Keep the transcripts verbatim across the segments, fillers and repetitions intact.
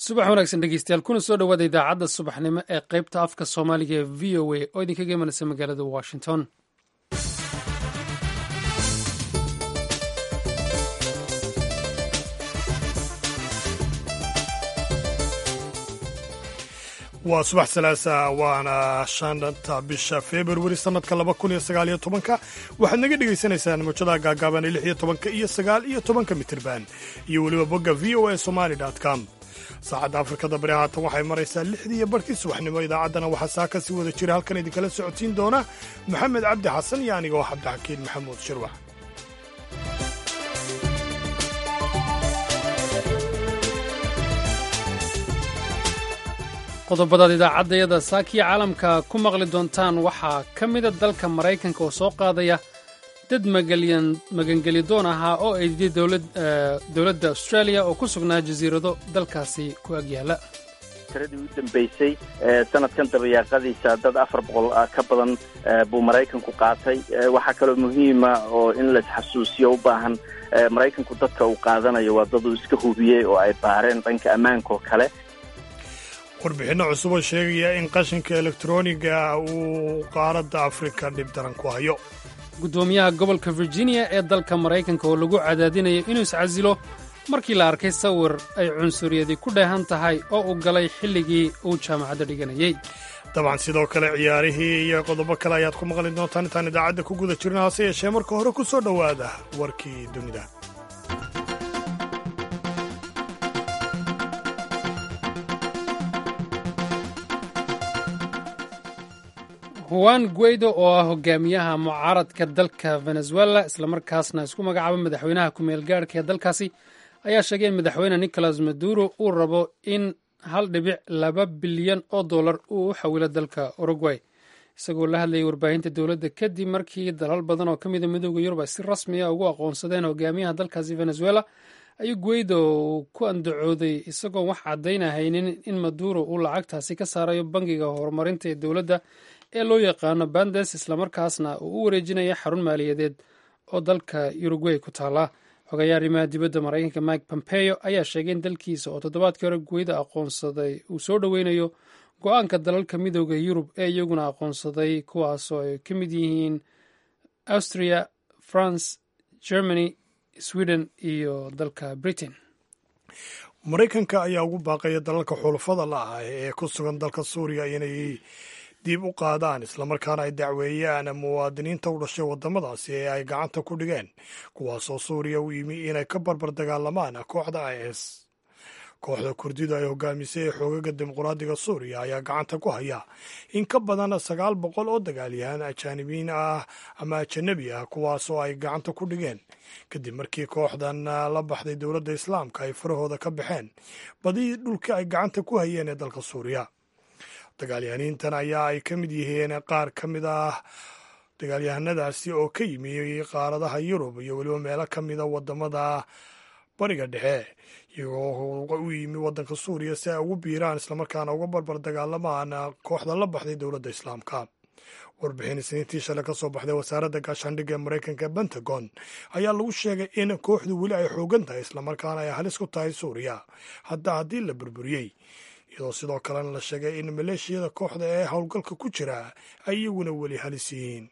subax wanaagsan dhegeystayaal kuna soo dhowaada idaacadda subaxnimo ee qaybta afka soomaaliga ee v o a oo idinkaga imanaysa magaalada washington. waa subax salaasa waana shanta bisha februari sanadka laba kun iyo sagaal iyo tobanka waxaad naga dhegaysanaysaan mawjadaha gaagaaban ee lix iyo tobanka iyo sagaal iyo tobanka mitirban iyo weliba bogga v o a somali dot com. saacadda afrikada bari haatan waxay maraysaa lixdii iyo barhkii subaxnimo. idaacaddana waxaa saa ka sii wada jira halkan idinkala socodsiin doona maxamed cabdi xasan iyo aniga oo cabdixakiin maxamuud shirwax. qodobadaad idaacaddayada saakiya caalamka ku maqli doontaan waxaa ka mida dalka maraykanka oo soo qaadaya dad magangeli doon ahaa oo ay diday dowladda australia oo ku sugnaa jasiirado dalkaasi ku agyaala. tiradii u dambaysay sanadkan dabayaaqadiisa dad afar boqol ka badan buu maraykanku qaatay. waxaa kaloo muhiima oo in laisxasuusiyo u baahan, maraykanku dadka uu qaadanayo waa dad uu iska hubiyey oo ay baareen dhanka ammaanka oo kale. warbixinno cusub oo sheegaya in qashinka elektroniga uu qaaradda afrika dhib daran ku hayo. guddoomiyaha gobolka virginia ee dalka maraykanka oo lagu cadaadinayo inuu iscasilo markii la arkay sawir ay cunsuriyadii ku dheehan tahay oo uu galay xilligii uu jaamacadda dhiganayey. dabcan sidoo kale ciyaarihii iyo qodobo kale ayaad ku maqli doontaan intaan idaacadda ku guda jirna, hase yeeshee marka hore ku soo dhowaada warkii dunida. juan guaido oo ah hogaamiyaha mucaaradka dalka venezuela islamarkaasna isku magacaaba madaxweynaha ku-meel gaadhka ee dalkaasi ayaa sheegay in madaxweyne nicolas maduro uu rabo in hal dhibic laba bilyan oo dollar uu u xawilo dalka uruguay. isagoo la hadlayay warbaahinta dowladda kadib markii dalal badan oo ka mida midooda yurub ay si rasmiya ugu aqoonsadeen hogaamiyaha dalkaasi venezuela, ayuu guaido ku andacooday isagoon wax caddaynahaynin in maduro uu lacagtaasi ka saarayo bangiga horumarinta ee dowladda ee loo yaqaano bandes, islamarkaasna uu u wareejinaya xarun maaliyadeed oo dalka uruguay ku taala. xogayaa arrimaha dibadda maraykanka mike pompeo ayaa sheegay in dalkiisa oo toddobaadkii hore guaido aqoonsaday uu soo dhoweynayo go-aanka dalalka midooda yurub ee iyaguna aqoonsaday, kuwaasoo ay ka mid yihiin austria, france, germany, sweden iyo dalka britain. maraykanka ayaa ugu baaqaya dalalka xulafada la ah ee ku sugan dalka suuriya inay dib u qaadaan islamarkaana ay dacweeyaan muwaadiniinta u dhashay waddamadaasi ee ay gacanta ku dhigeen, kuwaasoo suuriya u yimi inay ka barbar dagaalamaan kooxda i s. kooxda kurdida ay hogaamisay ee xoogaga dimuqraadiga suuriya ayaa gacanta ku haya in ka badan sagaal boqol oo dagaalyahan ajaanibiin ah ama ajanabi ah, kuwaasoo ay gacanta ku dhigeen kadib markii kooxdan la baxday dowladda islaamka ay farahooda ka baxeen badii dhulka ay gacanta ku hayeen ee dalka suuriya. dagaalyahaniintan ayaa ay ka mid yihiin qaar ka mid ah dagaalyahanadaasi oo ka yimi qaaradaha yurub iyo weliba meelo ka mida waddamada bariga dhexe, iyagoo u yimi waddanka suuriya si ay ugu biiraan islamarkaana uga barbar dagaalamaan kooxda la baxday dowladda islaamka. warbixin isniintii shalay ka soo baxday wasaaradda gaashaandhigga ee maraykanka ee pentagon ayaa lagu sheegay in kooxdu weli ay xoogan tahay islamarkaana ay halis ku tahay suuriya hadda haddii la burburiyey, iyadoo sidoo kalena la sheegay in maleeshiyada kooxda ee howlgalka ku jira ay iyaguna weli halis yihiin.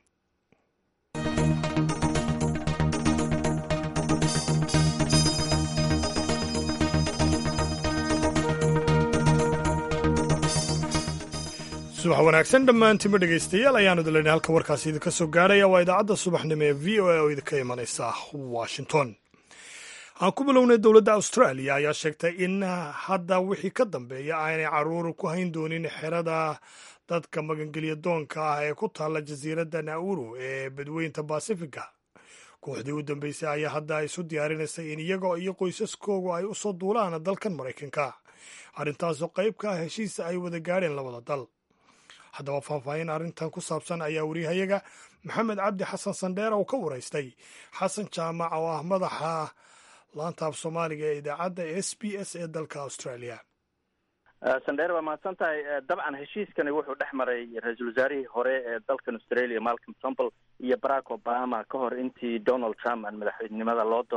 subax wanaagsan dhammaantiinba dhegaystayaal, ayaanu dilaynay halka warkaasi idinka soo gaarhaya. waa idaacadda subaxnimo ee v o a oo idinka imanaysa washington. aan ku bilownay dowladda australia ayaa sheegtay in hadda wixii ka dambeeya aanay caruur ku hayn doonin xerada dadka magangeliya doonka ah ee ku taalla jasiiradda nauru ee badweynta basifiga. kooxdii u dambeysay ayaa hadda isu diyaarinaysay in iyaga iyo qoysaskoogu ay u soo duulaan dalkan maraykanka, arrintaasoo qayb ka ah heshiisa ay wada gaadheen labada dal. haddaba faahfaahin arrintan ku saabsan ayaa wariyahayaga maxamed cabdi xasan sandheer oo ka waraystay xasan jaamac oo ah madaxa laanta af soomaaliga ee idaacadda s b s ee dalka australia. sandheer waa mahadsan tahay. dabcan heshiiskani wuxuu dhex maray ra-iisul wasaarihii hore ee dalkan australia malcolm turnbull iyo barack obama ka hor intii donald trump aan madaxweynenimada loo dooran.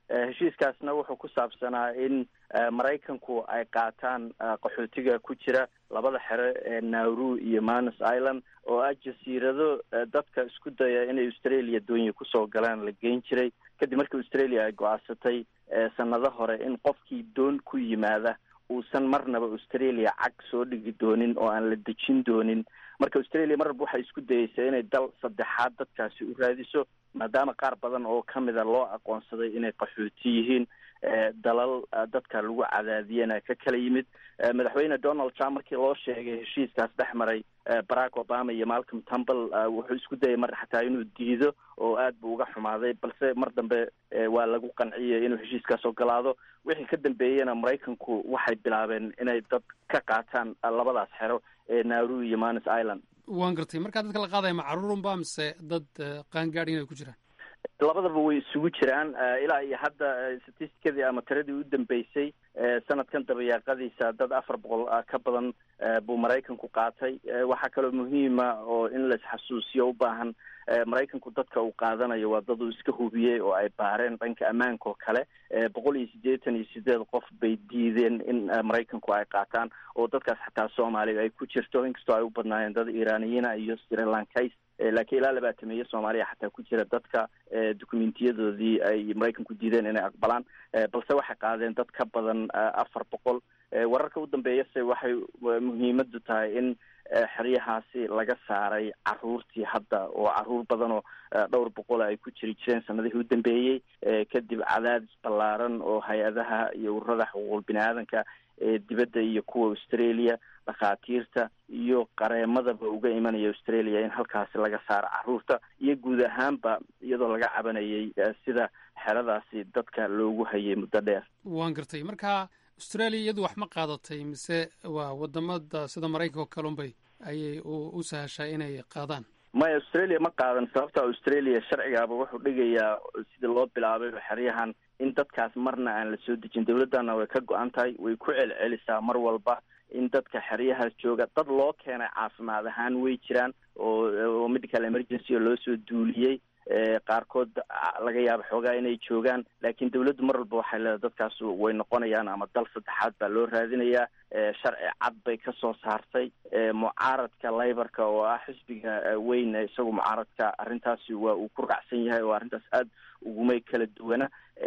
heshiiskaasna wuxuu ku saabsanaa in maraykanku ay qaataan qaxootiga ku jira labada xero ee nauru iyo manus island oo ah jasiirado dadka isku daya inay australia doonya kusoo galaan la geyn jiray kadib markii australia ay go-aansatay sanado hore in qofkii doon ku yimaada uusan marnaba australia cag soo dhigi doonin oo aan la dejin doonin. marka australia marnaba waxay isku dayeysaa inay dal saddexaad dadkaasi u raadiso maadaama qaar badan oo kamida loo aqoonsaday inay qaxooti yihiin dalal dadka lagu cadaadiyana ka kala yimid. madaxweyne donald trump markii loo sheegay heshiiskaas dhex maray barack obama iyo malcolm turnbull wuxuu isku dayay mar xataa inuu diido oo aad buu uga xumaaday, balse mar dambe waa lagu qanciyay inuu heshiiskaas ogolaado. wixii ka dambeeyena maraykanku waxay bilaabeen inay dad ka qaataan labadaas xero ee nauru iyo manus island. waan gartay. markaa dadka la qaadaya ma caruurunba mise dad qaangaadh inay ku jiraan? labadaba way isugu jiraan. ilaa iyo hadda statistikadii ama tiradii u dambeysay sanadkan dabayaaqadiisa dad afar boqol ka badan buu maraykanku qaatay. waxaa kaloo muhiima oo in la isxasuusiyo u baahan, maraykanku dadka uu qaadanayo waa dad uu iska hubiyey oo ay baareen dhanka ammaanka oo kale. boqol iyo siddeetan iyo sideed qof bay diideen in maraykanku ay qaataan oo dadkaas xataa soomaaliya ay ku jirto, inkastoo ay u badnaayeen dad iraniyiina iyo sri lankays, laakiin ilaa labaatameeye soomaaliya xataa ku jira dadka dokumentiyadoodii ay maraykanku diideen inay aqbalaan, balse waxay qaadeen dad ka badan afar boqol. wararka u dambeeyase waxay muhiimadu tahay in xeryahaasi laga saaray caruurtii hadda oo caruur badan oo dhowr boqol ay ku jiri jireen sanadihii u dambeeyey kadib cadaadis ballaaran oo hay-adaha iyo ururada xuquuqul bini aadanka ee dibadda iyo kuwa australia, dhakhaatiirta iyo qareemadaba uga imanaya australia in halkaasi laga saaro caruurta iyo guud ahaanba iyadoo laga cabanayay sida xeradaasi dadka loogu hayay muddo dheer. waan gartay. marka australia iyadu wax ma qaadatay mise waa wadamada sida maraykanka oo kalunbay ayay u sahashaa inay qaadaan? maya, australia ma qaadan. sababta australia sharcigaaba wuxuu dhigayaa sida loo bilaabay xeryahan in dadkaas marna aan la soo dejin. dawladdana way ka go-an tahay, way ku celcelisaa mar walba in dadka xeryahaas jooga dad loo keenay caafimaad ahaan way jiraan oo oo medical emergency oo loo soo duuliyey, qaarkood laga yaabo xoogaa inay joogaan, laakiin dawladdu mar walba waxay leedahay dadkaas way noqonayaan ama dal saddexaad baa loo raadinayaa. sharci cad bay ka soo saartay. mucaaradka laybarka oo ah xisbiga weyn isagu mucaaradka arrintaasi waa uu ku racsan yahay oo arrintaas aada ugumay kala duwana.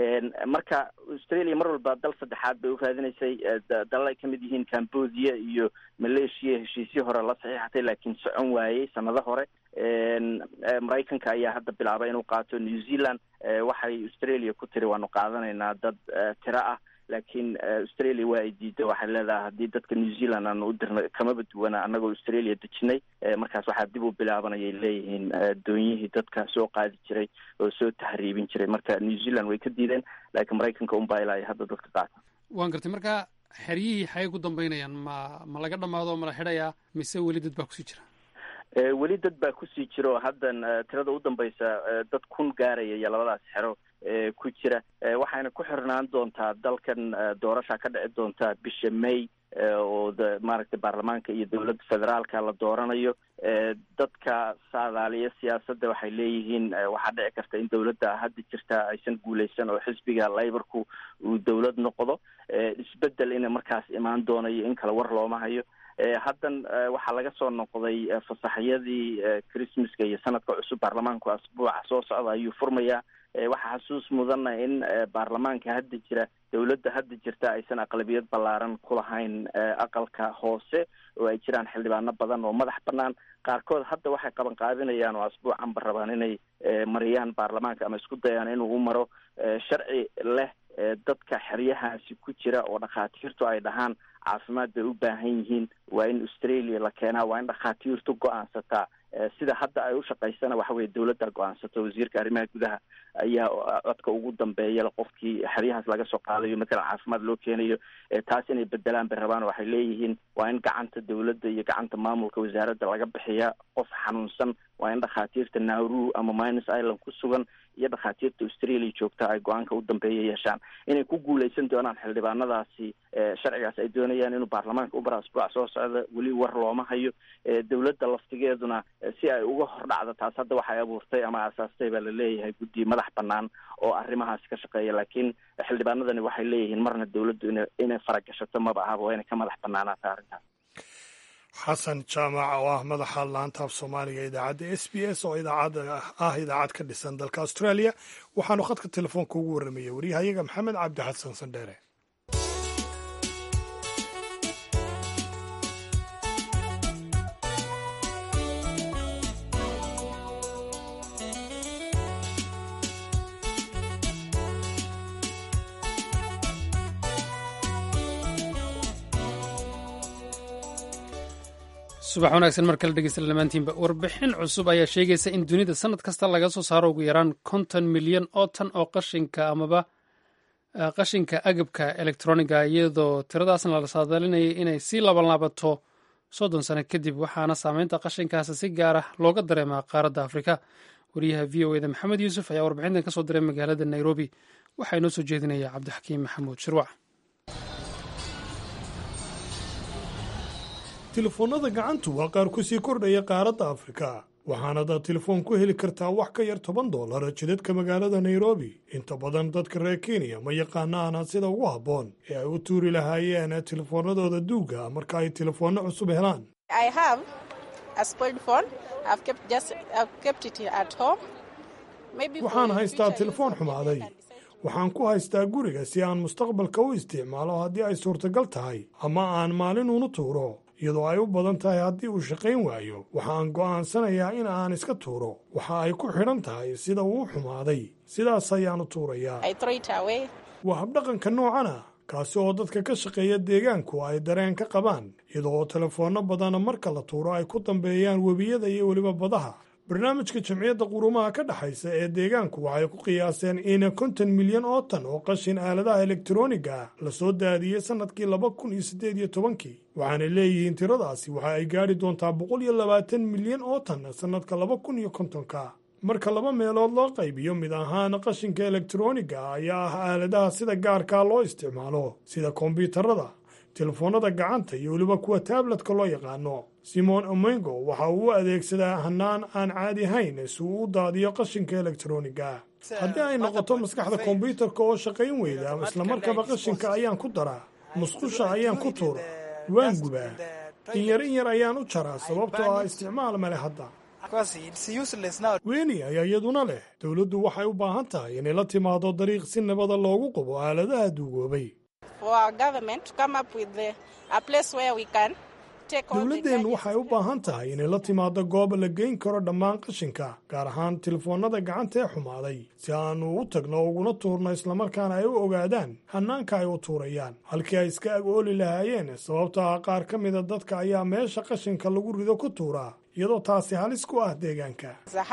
marka australia mar walba dal saddexaad bay u raadinaysay. dalal ay kamid yihiin cambodia iyo malaysia heshiisyo hore la saxiixatay laakiin socon waayey sanado hore. maraykanka ayaa hadda bilaabay inuu qaato. new zealand waxay australia ku tiri waanu qaadanaynaa dad tiro ah, laakiin australia waa ay diiday. waxay leedahay haddii dadka new zealand aanu u dirna kamaba duwana annagoo australia dejinay. markaas waxaa dib u bilaabanayay leeyihiin doonyihii dadka soo qaadi jiray oo soo tahriibin jiray. marka new zealand way ka diideen, laakiin maraykanka unbaa ilaa hadda dadka qaata. waan gartay. marka xeryihii xagay ku dambeynayaan? ma ma laga dhamaado o mala xidhayaa mise weli dad baa kusii jira? weli dad baa kusii jira oo haddan tirada u dambaysa dad kun gaaraya iyo labadaas xero ku jira. waxayna ku xirnaan doontaa dalkan doorasha ka dhici doontaa bisha may oo maaragtay baarlamaanka iyo dowladda federaalka la dooranayo. dadka saadaaliya siyaasadda waxay leeyihiin waxaa dhici karta in dowladda hadda jirta aysan guuleysan oo xisbiga laybarku uu dowlad noqdo. isbedel ina markaas imaan doonayo in kale war looma hayo. haddan waxaa laga soo noqday fasaxyadii christmaska iyo sanadka cusub. baarlamaanku asbuuca soo socda ayuu furmayaa. waxaa xasuus mudana in baarlamaanka hadda jira dowladda hadda jirta aysan aqlabiyad ballaaran ku lahayn aqalka hoose oo ay jiraan xildhibaano badan oo madax banaan. qaarkood hadda waxay qaban qaadinayaan oo asbuucanba rabaan inay mariyaan baarlamaanka ama isku dayaan inuu u maro sharci leh dadka xeryahaasi ku jira oo dhakhaatiirtu ay dhahaan caafimaad bay u baahan yihiin. waa in australia la keenaa, waa in dhakhaatiirtu go-aansataa. sida hadda ay u shaqaysana waxa weye dowladda go-aansato. wasiirka arrimaha gudaha ayaa codka ugu dambeeya qofkii xeryahaas laga soo qaadayo matalan caafimaad loo keenayo. taas inay bedelaan bay rabaan. waxay leeyihiin waa in gacanta dowladda iyo gacanta maamulka wasaaradda laga bixiya qof xanuunsan. waa in dhakhaatiirta nauru ama minus island ku sugan iyo dhakhaatiirta australia joogta ay go-aanka u dambeeya yeeshaan inay ku guuleysan doonaan xildhibaanadaasi sharcigaas ay doonayaan inuu baarlamaanka u bara asbuuc soo socda weli war looma hayo. dawladda laftigeeduna si ay uga hor dhacdo taas hadda waxay abuurtay ama aasaastay baa laleeyahay guddi madax banaan oo arrimahaasi ka shaqeeya, laakiin xildhibaanadani waxay leeyihiin marna dawladdu ina inay faragashato maba ahaba waa inay ka madax banaanaata arrintaas. xasan jaamac oo ah madaxa laanta af soomaaliga idaacadda s b s oo idaacad ah idaacad ka dhisan dalka australia waxaanu khadka telefoonka ugu warramaya wariyahayaga maxamed cabdi xasan sandheere. subax wanaagsan mar kale dhegeysta dhammaantiinba. warbixin cusub ayaa sheegaysa in dunida sanad kasta laga soo saaro ugu yaraan konton milyan oo tan oo qashinka amaba qashinka agabka elektroniga, iyadoo tiradaasna la saadalinayay inay sii labanlaabato soddon sano kadib, waxaana saameynta qashinkaasi si gaar ah looga dareemaa qaaradda afrika. wariyaha v o eda maxamed yuusuf ayaa warbixintan ka soo diray magaalada nairobi. waxaa inoo soo jeedinaya cabdixakiim maxamuud shirwac. telefoonnada gacantu waa qaar ku sii kordhaya qaaradda afrika, waxaanad telefoon ku heli kartaa wax ka yar toban dollar jidadka magaalada nairobi. inta badan dadka reer kenya ma yaqaanaana sida ugu habboon ee ay u tuuri lahaayeen telefoonnadooda duuga marka ay telefoonno cusub helaan. waxaan haystaa telefoon xumaaday, waxaan ku haystaa guriga si aan mustaqbalka u isticmaalo haddii ay suurtagal tahay, ama aan maalin unu tuuro. iyadoo ay u badan tahay haddii uu shaqayn waayo waxaan go'aansanayaa in aan iska tuuro. waxa ay ku xidhan tahay sida uu xumaaday, sidaas ayaanu tuurayaa. waa habdhaqanka noocan ah kaasi oo dadka ka shaqeeya deegaanku ay dareen ka qabaan, iyadoo telefoonno badana marka la tuuro ay ku dambeeyaan webiyada iyo weliba badaha. barnaamijka jamciyadda qurumaha ka dhexaysa ee deegaanku waxay ku qiyaaseen in konton milyan oo tan oo qashin aaladaha elektroniga ah la soo daadiyey sannadkii laba kun iyo siddeed iyo tobankii, waxaanay leeyihiin tiradaasi waxa ay gaadhi doontaa boqol iyo labaatan milyan oo tan sannadka laba kun iyo kontonka. marka laba meelood loo qaybiyo, mid ahaan qashinka elektroniga ayaa ah aaladaha sida gaarkaa loo isticmaalo sida kombiyuutarada, telefoonnada gacanta iyo weliba kuwa taabletka loo yaqaano. simon omengo waxa uu u adeegsadaa hanaan aan caadi ahayn si uu u daadiyo qashinka elektroniga. haddii ay noqoto maskaxda kombiyuutarka oo shaqayn weyda, islamarkaba qashinka ayaan ku daraa, musqusha ayaan ku tuura, waan gubaa, in yar in yar ayaan u jaraa sababtoo ah isticmaal male hadda. weeni ayaa iyaduna leh dowladdu waxay u baahan tahay inay la timaado dariiq si nabada loogu qabo aaladaha duugoobay. dowladdeennu waxay u baahan tahay inay la timaado goob la geyn karo dhammaan qashinka, gaar ahaan telefoonnada gacanta ee xumaaday, si aanu u tagno uguna tuurno islamarkaana ay u ogaadaan hannaanka ay u tuurayaan halkii ay iska ag ooli lahaayeen. sababto ah qaar ka mida dadka ayaa meesha qashinka lagu rido ku tuuraa, iyadoo taasi halis ku ah deegaanka.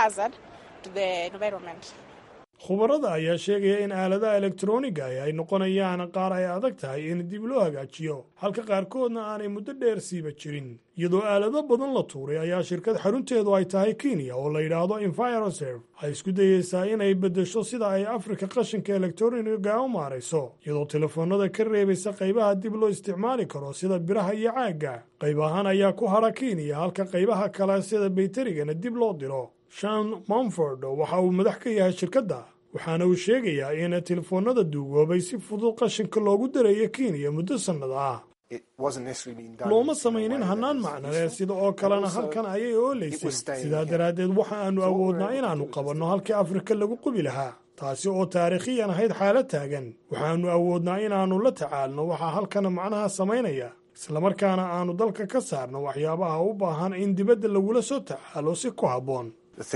khubarada ayaa sheegaya in aaladaha elektroniga ay noqonayaan qaar ay adag tahay in dib loo hagaajiyo, halka qaarkoodna aanay muddo dheer siiba jirin. iyadoo aalado badan la tuuray ayaa shirkad xarunteedu ay tahay kenya oo la yidhaahdo enviroserve ay isku dayeysaa inay beddesho sida ay afrika qashinka elektroniga u maarayso, iyadoo telefoonnada ka reebaysa qaybaha dib loo isticmaali karo sida biraha iyo caagga. qayb ahaan ayaa ku hadha kenya, halka qaybaha kale sida baytarigana dib loo diro. shan momford waxa uu madax ka yahay shirkadda, waxaana uu sheegayaa in telefoonnada duugoobay si fudud qashinka loogu darayo kenya muddo sannad ah. looma samaynin hannaan macnale, sida oo kalena halkan ayay ooleysay. sidaa daraaddeed waxa aanu awoodnaa inaannu qabanno halkii afrika lagu qubi lahaa, taasi oo taariikhiyan ahayd xaalad taagan. waxaannu awoodnaa inaannu la tacaalno waxaa halkan macnaha samaynaya, islamarkaana aannu dalka ka saarno waxyaabaha u baahan in dibadda lagula soo tacaalo si ku habboon.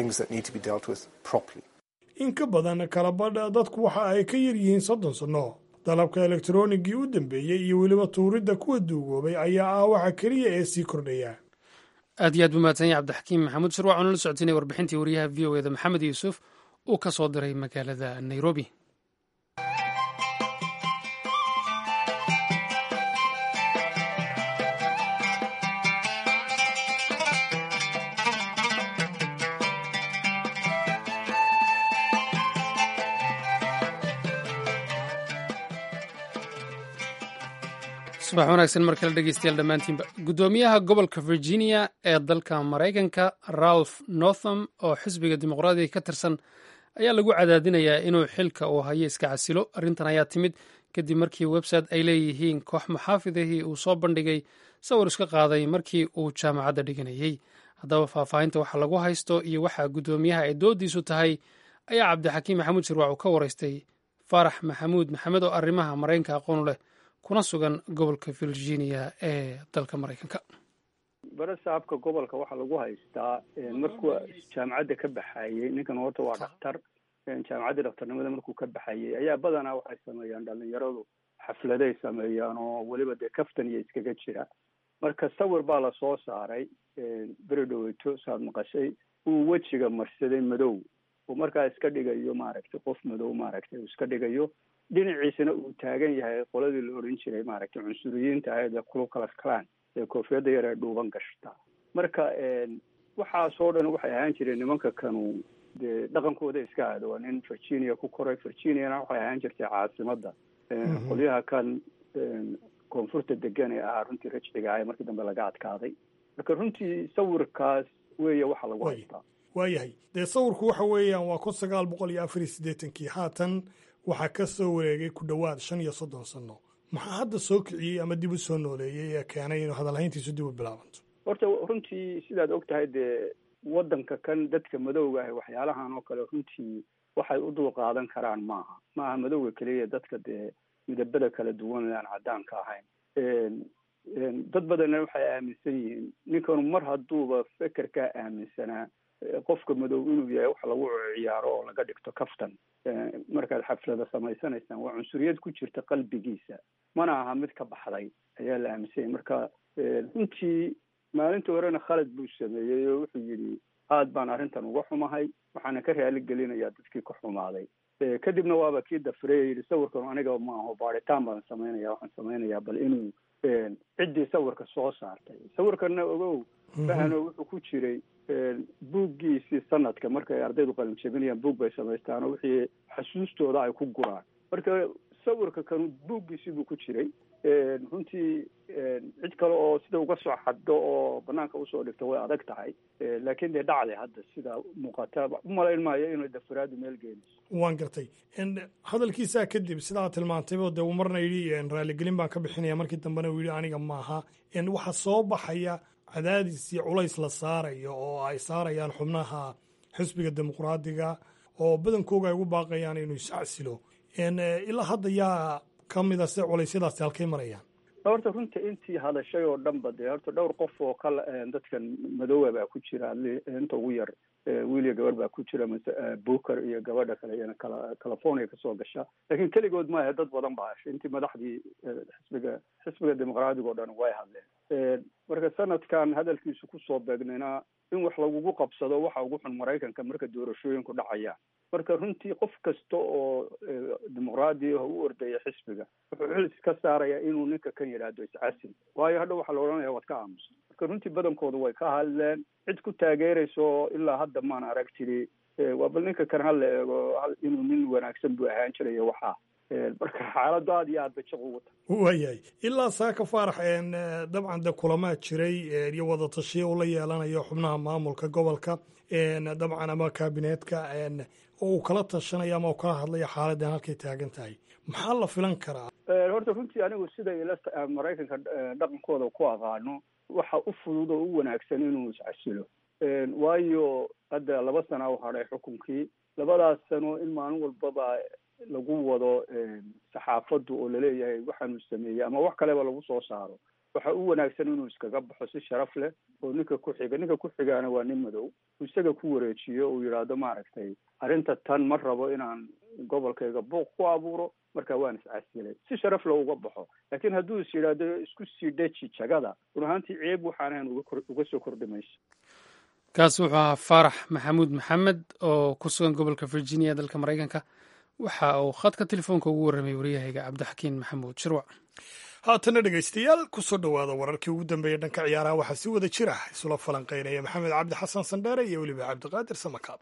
in ka badan kala badha dadku waxa ay ka yar yihiin soddon sanno. dalabka elektroonigii u dambeeyey iyo weliba tuuridda kuwa duugoobay ayaa ah waxa keliya ee sii kordhaya. aad iyo aad buu mahadsan yahay cabdixakiim maxamuud shirwac oo nala socotinay warbixintii wariyaha v o eda maxamed yuusuf uu ka soo diray magaalada nairobi. subax wanaagsan mar kale dhegeystayaal dhammaantiinba guddoomiyaha gobolka virginia ee dalka maraykanka ralph northam oo xisbiga dimuqraadiga ka tirsan ayaa lagu cadaadinayaa inuu xilka uu hayo iska casilo arrintan ayaa timid kadib markii website ay leeyihiin koox maxaafidahii uu soo bandhigay sawir iska qaaday markii uu jaamacadda dhiganayey haddaba faahfaahinta waxa lagu haysto iyo waxa guddoomiyaha ay doodiisu tahay ayaa cabdixakiim maxamuud shirwac uu ka waraystay faarax maxamuud maxamed oo arrimaha maraykanka aqoon leh kuna sugan gobolka virginia ee dalka maraykanka bare saabka gobolka waxaa lagu haystaa markuu jaamacadda ka baxayey ninkan horta waa dhaktar jaamacadda dhaktarnimada markuu ka baxayey ayaa badanaa waxay sameeyaan dhalinyaradu xafladay sameeyaan oo weliba dee kaftan iyo iskaga jira marka sawir baa lasoo saaray beri dhaweyto saad maqashay uu wejiga marsaday madow uu markaa iska dhigayo maaragtay qof madow maaragtay uu iska dhigayo dhinaciisana uu taagan yahay qoladii la oran jiray maaragtay cunsuriyiinta ahayd ee Ku Klux Klan ee koofiyada yar ee dhuuban gashta marka waxaasoo dhan waxay ahaan jireen nimanka kanu dee dhaqankooda iska aado waa nin Virginia ku koray Virginiana waxay ahaan jirtay caasimadda qolyaha kan koonfurta degan ee ahaa runtii rajciga ah markii dambe laga adkaaday marka runtii sawirkaas weeye waxa lagu haystaa waayahay dee sawirku waxa weeyaan waa kun sagaal boqol iyo afar iyo siddeetankii haatan waxaa ka soo wareegay ku dhowaad shan iyo soddon sano maxaa hadda soo kiciyey ama dib u soo nooleeyey ee keenay inuu hadalhayntiisu dib u bilaabanto horta runtii sidaad og tahay dee waddanka kan dadka madowga ah waxyaalahan oo kale runtii waxay u dul qaadan karaan maaha maaha madowga keliya dadka dee midabada kala duwan aan caddaanka ahayn dad badanna waxay aaminsan yihiin ninkanu mar hadduuba fekerkaa aaminsanaa qofka madow inuu yahay wax lagu ciyaaro oo laga dhigto kaftan markaad xaflada samaysanaysaan waa cunsuriyad ku jirta qalbigiisa mana aha mid ka baxday ayaa la aaminsanyay marka runtii maalintii horena khalad buu sameeyey oo wuxuu yidhi aad baan arrintan uga xumahay waxaana ka raali gelinayaa dadkii ka xumaaday kadibna waaba kii dafreeye yidhi sawirkan aniga ma aho baaritaan baan samaynaya waxaan samaynayaa bal inuu ciddii sawirka soo saartay sawirkanna ogow fahano wuxuu ku jiray buuggiisii sanadka markay ardaydu qalin jebinayaan buug bay samaystaan oo wixii xasuustooda ay ku guraan marka sawirka kanu buuggiisii buu ku jiray runtii cid kale oo sida uga soo xaddo oo banaanka usoo dhigto way adag tahay laakiin dee dhacday hadda sida muuqata umalayn maayo inay dafaraadu meel geenayso waan gartay hadalkiisaa kadib sidaa tilmaantaybo dee uu marna yidhi raaligelin baan ka bixinaya markii dambena uu yidhi aniga maaha waxaa soo baxaya cadaadis iyo culays la saarayo oo ay saarayaan xubnaha xisbiga dimuqraadiga oo badankooga ay ugu baaqayaan inuu iscasilo ilaa hadda yaa ka mida se culeysyadaasi halkay marayaan horta runta intii hadashay oo dhanba dee horta dhowr qof oo kala dadkan madoowa baa ku jira inta ugu yar wiil iyo gabar baa ku jira mase booker iyo gabadha kale iyana kala california kasoo gasha laakiin keligood maaha dad badan baa hashay intii madaxdii xisbiga xisbiga dimuqraadiga oo dhan way hadleen marka sanadkan hadalkiisu kusoo beegnayna in wax lagugu qabsado waxa ugu xun maraykanka marka doorashooyinku dhacayaan marka runtii qof kasta oo dimuqraadi ah u ordaya xisbiga wuxuu xil iska saaraya inuu ninka kan yidhaahdo iscasil waayo hadha waxaa la odhanaya waad ka aamusa marka runtii badankooda way ka hadleen cid ku taageerayso ilaa hadda maan arag tiri waa bal ninka kan hala eego inuu nin wanaagsan buu ahaan jirayo waxaa marka xaaladdu aad iyo aad bay shaq ugu tahay waayahay ilaa saaka faarax dabcan de kulamaa jiray iyo wada tashiya uu la yeelanayo xubnaha maamulka gobolka dabcan ama kaabineetka oo uu kala tashanayo ama uu kala hadlayo xaaladdan halkay taagan tahay maxaa la filan karaa horta runtii anigu siday ila maraykanka dhaqankooda ku aqaano waxa u fudud oo u wanaagsan inuu iscasilo waayo hadda laba sana u hadhay xukunkii labadaas sano in maalin walbaba lagu wado saxaafaddu oo laleeyahay waxaanu sameeyey ama wax kaleba lagu soo saaro waxa u wanaagsan inuu iskaga baxo si sharaf leh oo ninka ku xiga ninka ku xigaana waa nin madow isaga ku wareejiyo uu yidhaahdo maaragtay arrinta tan ma rabo inaan gobolkayga buuq ku abuuro marka waan iscasilay si sharaf leh uga baxo laakiin hadduu is yidhaahdo isku sii deji jagada run ahaantii ceeb waxaanahan uga soo kordhi mayso kaasi wuxuu ahaa faarax maxamuud maxamed oo ku sugan gobolka virginia dalka maraykanka waxa uu khadka telefoonka ugu warramay waryahayga cabdixakiin maxamuud shirwac haatana dhegaystayaal ku soo dhowaada wararkii ugu dambeeyey dhanka ciyaaraha waxaa si wada jira isula falanqaynaya maxamed cabdi xasan sandheere iyo weliba cabdiqaadir samakaab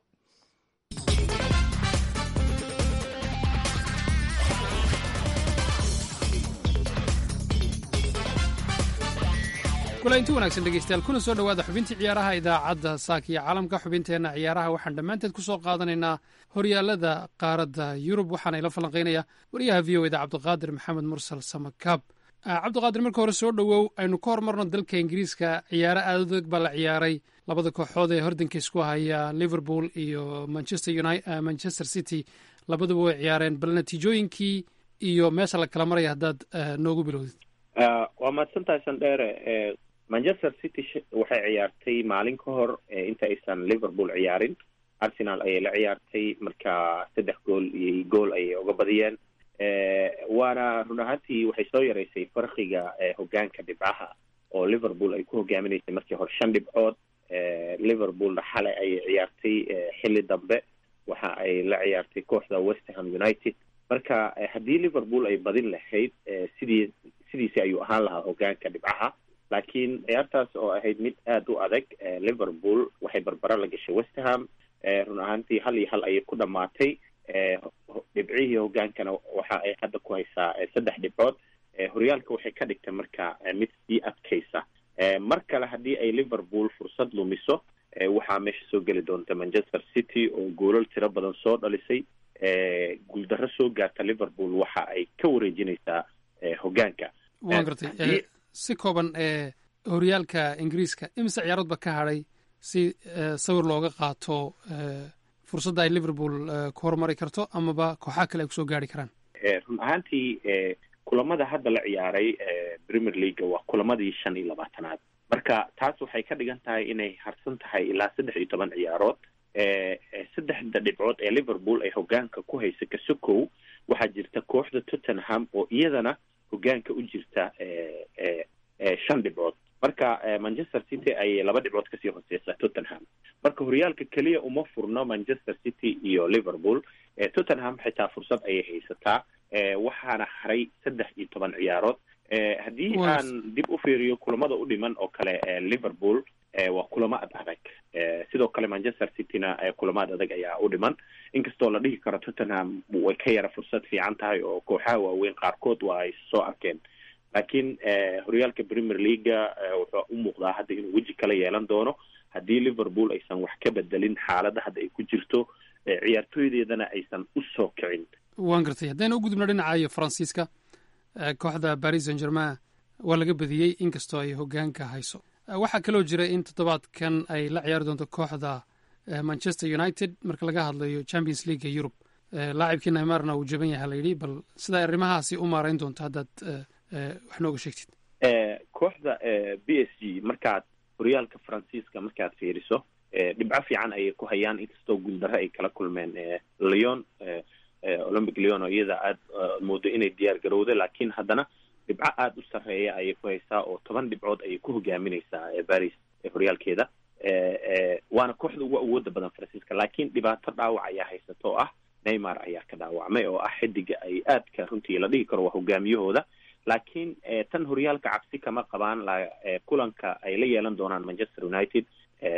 wala intii wanaagsan dhegaystayaal kuna soo dhowaada xubintii ciyaaraha idaacadda saaka iyo caalamka xubinteenna ciyaaraha waxaan dhammaanteed ku soo qaadanaynaa horyaalada qaaradda yurub waxaana ila falanqaynaya wariyaha v o eda cabdiqaadir maxamed mursal samakaab cabdiqaadir marka hore soo dhowow aynu ka hormarno dalka ingiriiska ciyaaro adag baa la ciyaaray labada kooxood ee hordanka isku haya liverpool iyo manchester united manchester city labaduba way ciyaareen bal natiijooyinkii iyo meesha la kala maraya haddaad noogu bilowdid waa mahadsantahay sandheere. manchester city waxay ciyaartay maalin ka hor inta aysan liverpool ciyaarin. arsenal ayay la ciyaartay marka saddex gool iyo gool ayay uga badiyeen. waana run ahaantii waxay soo yaraysay farqiga hogaanka dhibcaha oo liverpool ay ku hogaaminaysay markii hore shan dhibcood. liverpoolna xalay ayay ciyaartay xilli dambe waxa ay la ciyaartay kooxda west ham united. marka haddii liverpool ay badin lahayd sidii sidiisi ayuu ahaan lahaa hogaanka dhibcaha, laakiin ciyaartaas oo ahayd mid aada u adag liverpool waxay barbaro la gashay west ham. run ahaantii hal iyo hal ayay ku dhammaatay. dhibcihii hogaankana waxa ay hadda ku haysaa saddex dhibcood. horyaalka waxay ka dhigtay marka mid sii adkaysa. mar kale haddii ay liverpool fursad lumiso waxaa meesha soo geli doonta manchester city oo goolal tiro badan soo dhalisay. guuldarro soo gaarta liverpool waxa ay ka wareejinaysaa hogaanka. waan gartay si kooban horyaalka ingiriiska imise ciyaarood ba ka hadhay si sawir looga qaato fursadda ay liverpool ku horumari karto amaba kooxaha kale ay kusoo gaari karaan. run ahaantii kulamada hadda la ciyaaray premier leaga waa kulamadii shan iyo labaatanaad. marka taas waxay ka dhigan tahay inay harsan tahay ilaa saddex iyo toban ciyaarood. saddexda dhibcood ee liverpool ay hogaanka ku haysa kasokow waxaa jirta kooxda tottenham oo iyadana hogaanka u jirta shan dhibcood. marka manchester city ayay laba dhibcood kasii hooseysa tottenham. marka horyaalka keliya uma furno manchester city iyo liverpool. tottenham xitaa fursad ayay haysataa. waxaana haray saddex iyo toban ciyaarood. haddii aan dib u fiiriyo kulamada u dhiman oo kale liverpool waa kulamo ad adag. sidoo kale manchester cityna kulamo ad adag ayaa u dhiman, inkastoo la dhihi karo tottenham way ka yara fursad fiican tahay oo kooxaha waaweyn qaarkood waa ay soo arkeen. laakiin horyaalka premier leaga wuxuu u muuqdaa hadda inuu weji kala yeelan doono haddii liverpool aysan wax ka bedelin xaaladda hadda ay ku jirto, ciyaartooydeedana aysan u soo kicin. waan gartay haddayna u gudubno dhinacayo faransiiska, kooxda paris saint germain waa laga badiyey inkastoo ay hogaanka hayso. waxaa kaloo jira in toddobaadkan ay la ciyaari doonto kooxda manchester united marka laga hadlayo champions leaguea yurub. laacibkii neymarna uu jaban yaha la yidhi, bal sidaa arrimahaasi u maarayn doonto haddaad wax nooga sheegtid. kooxda b s g markaad horyaalka faransiiska markaad fiiriso dhibco fiican ayay ku hayaan, inkastoo guuldarre ay kala kulmeen leon olympic leon oo iyada aad moodo inay diyaar garowda, laakiin haddana dhibco aada u sarreeya ayay ku haysaa oo toban dhibcood ayay ku hogaaminaysaa paris horyaalkeeda. waana kooxda ugu awooda badan faransiiska, laakiin dhibaato dhaawac ayaa haysata oo ah neymar ayaa ka dhaawacmay oo ah xidiga ay aadka runtii la dhihi karo waa hogaamiyahooda. laakiin tan horyaalka cabsi kama qabaan. kulanka ay la yeelan doonaan manchester united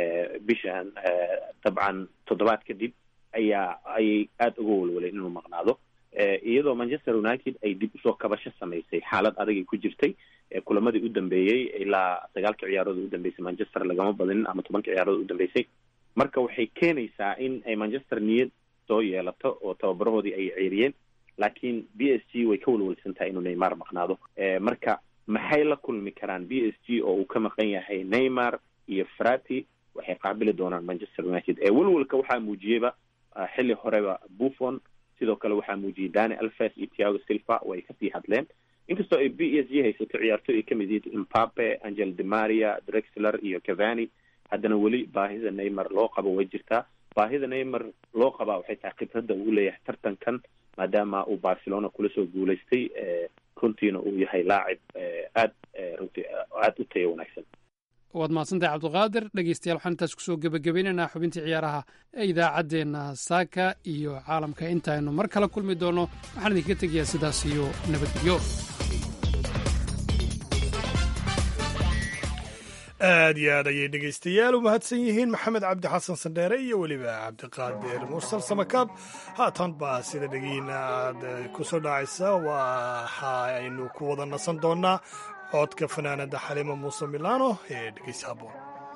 bishan dabcan toddobaad kadib ayaa ayay aada uga walwaleen inuu maqnaado, iyadoo manchester united ay dib usoo kabasho samaysay. xaalad adagay ku jirtay kulamadii u dambeeyey ilaa sagaalka ciyaarood u dambeysay manchester lagama badinin ama tobanka ciyaarood u dambeysay. marka waxay keenaysaa in ay manchester niyad soo yeelato oo tababarahoodii ay ceeriyeen, laakiin b s g way ka walwalsan tahay inuu neymar maqnaado. marka maxay la kulmi karaan b s g oo uu ka maqan yahay neymar iyo frati? waxay qaabili doonaan manchester united. walwalka waxaa muujiyeyba xilli horeba buffon, sidoo kale waxaa muujiyey dani alves iyo thiago silva way kasii hadleen. inkastoo ay b s g haysato ciyaartooy ay kamid yihiin mbappe, angel de maria, drexler iyo cavani, haddana weli baahida neymar loo qabo way jirtaa. baahida neymar loo qabaa waxay tahay khibradda uu leeyahay tartankan, maadaama uu barcelona kula soo guulaystay runtiina uu yahay laacib aad runtii aada u tayo wanaagsan. waad mahadsantahay cabdiqaadir. dhegeystayaal waxaan intaas kusoo gebagabaynaynaa xubintii ciyaaraha ee idaacaddeenna saaka iyo caalamka. intaaynu mar kala kulmi doono waxaan idinkaga tegayaa sidaas iyo nabadgelyo. aad iyo aad ayay dhegaystayaal u mahadsan yihiin maxamed cabdi xasan sandheere iyo weliba cabdiqaadir mursal samakaab. haatan baa sida dhegiina aad ku soo dhacaysa waxa aynu ku wada nasan doonaa codka fanaanada xaliimo muuse milaano ee dhegeysa haboon.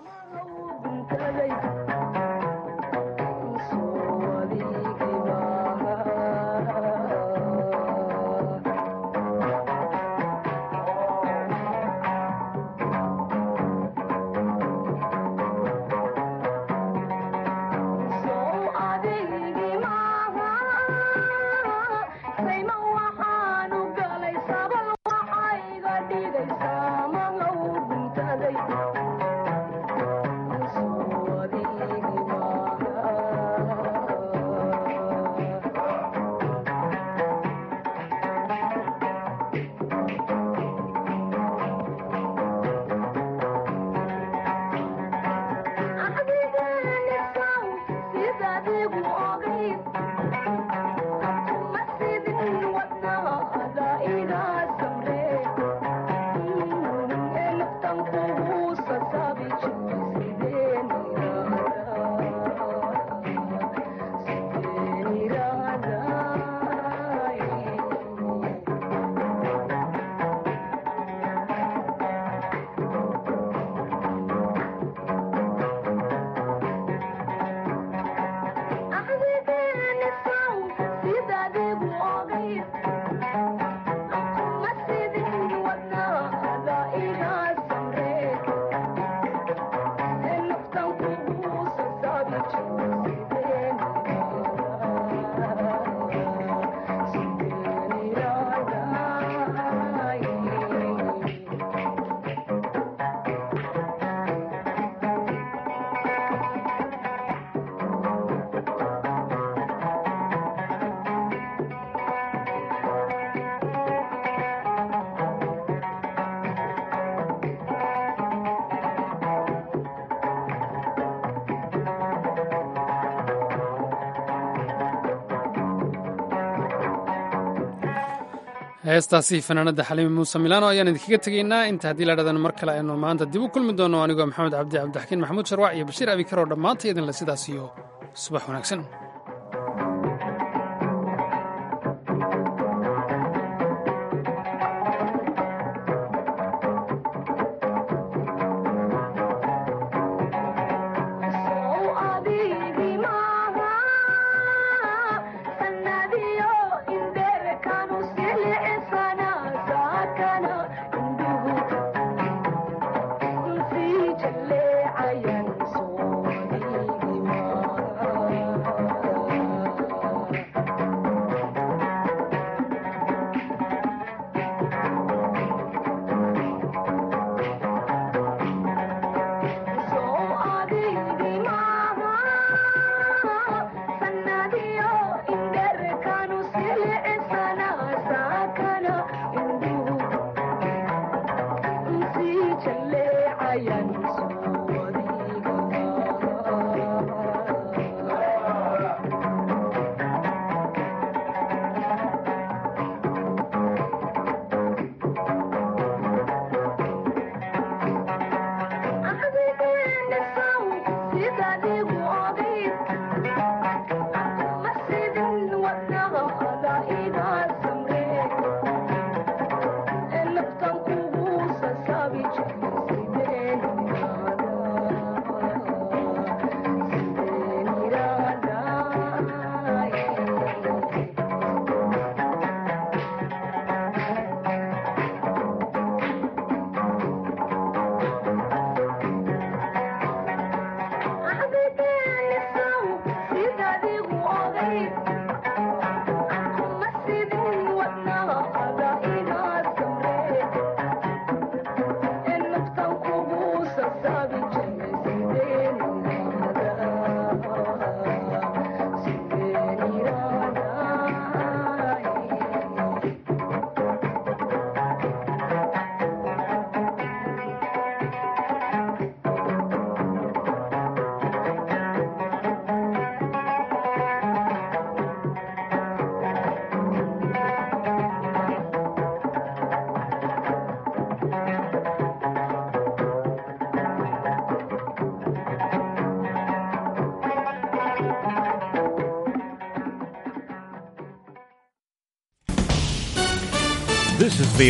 heestaasi fanaanada xaliimi muuse milaano ayaan idinkaga tegaynaa inta haddii la dhadana mar kale aynu maanta dib u kulmi doono anigoo maxamed cabdi cabdixakiin maxamuud sharwac iyo bashiir abikar oo dhammaanta idinle sidaas iyo subax wanaagsan. I am so This is